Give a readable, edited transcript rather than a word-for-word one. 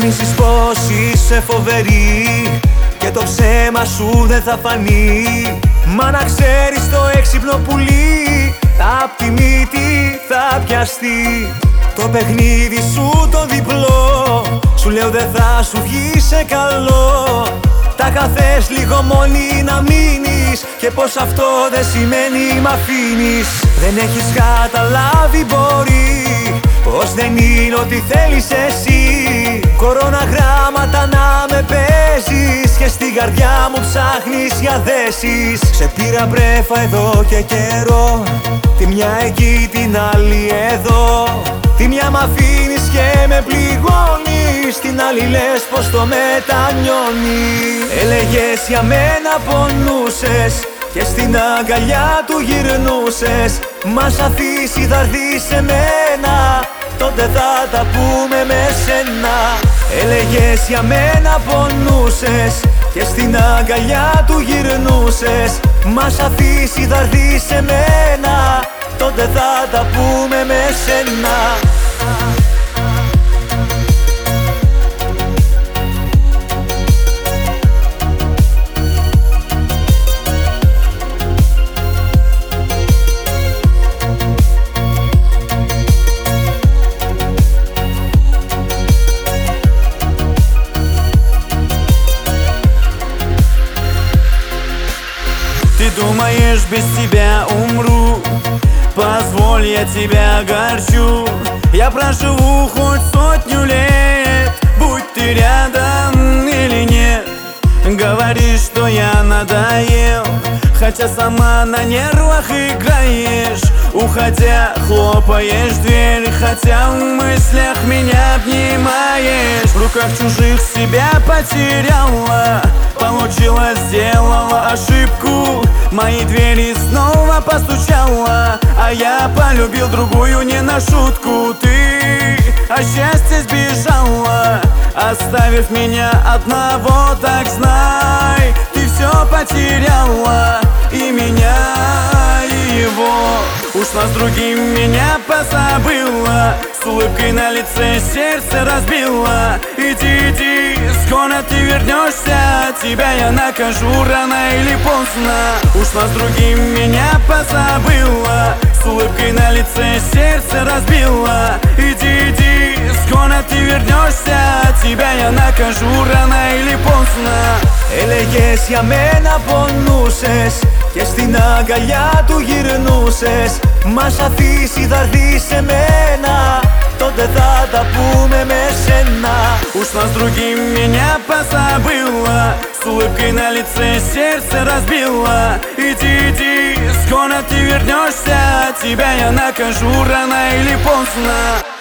Διαφημίσεις πως είσαι φοβερή και το ψέμα σου δεν θα φανεί. Μα να ξέρεις το έξυπνο πουλί απ' τη μύτη θα πιαστεί. Το παιχνίδι σου το διπλό σου λέω δεν θα σου βγει σε καλό. Τα καθές λίγο μόνη να μείνεις και πως αυτό δεν σημαίνει μ' αφήνεις. Δεν έχεις καταλάβει μπορεί πως δεν είναι ό,τι θέλεις εσύ. Κοροναγράμματα να με παίζεις και στην καρδιά μου ψάχνεις για θέσεις. Σε πήρα μπρέφα εδώ και καιρό, τη μια εκεί την άλλη εδώ. Τη μια μ' αφήνεις και με πληγώνεις, την άλλη λες πως το μετανιώνει. Έλεγες για μένα πονούσες και στην αγκαλιά του γυρνούσες. Μας αφήσει θα έρθει σε μένα, τότε θα τα πούμε με σένα. Έλεγες για μένα πονούσες και στην αγκαλιά του γυρνούσες. Μας αφήσει θα έρθει σε μένα, τότε θα τα πούμε με σένα. Ты думаешь, без тебя умру? Позволь, я тебя огорчу. Я проживу хоть 100 лет, будь ты рядом или нет. Говоришь, что я надоел, хотя сама на нервах играешь. Уходя, хлопаешь дверь, хотя в мыслях меня обнимаешь. В руках чужих себя потеряла, получилось, сделала ошибку. Мои двери снова постучала, а я полюбил другую не на шутку. Ты от счастья сбежала, оставив меня одного, так знай, ты все потеряла, и меня, и его. Ушла с другим, меня позабыла, с улыбкой на лице сердце разбила. Иди, иди, скоро ты вернешься, тебя я накажу рано или поздно. Ушла с другим, меня позабыла, с улыбкой на лице сердце разбила. Иди, иди, скоро ты вернешься, тебя я накажу рано или поздно. Έλεγες για μένα πονούσες και στην αγκαλιά του γυρνούσες. Μας αφήσει θα έρθει σε μένα, τότε θα τα πούμε με σένα. Ушла с другим, меня позабыла, с улыбкой на лице сердце разбила. Иди, иди, скоро ты вернешься, тебя я накажу рано или поздно.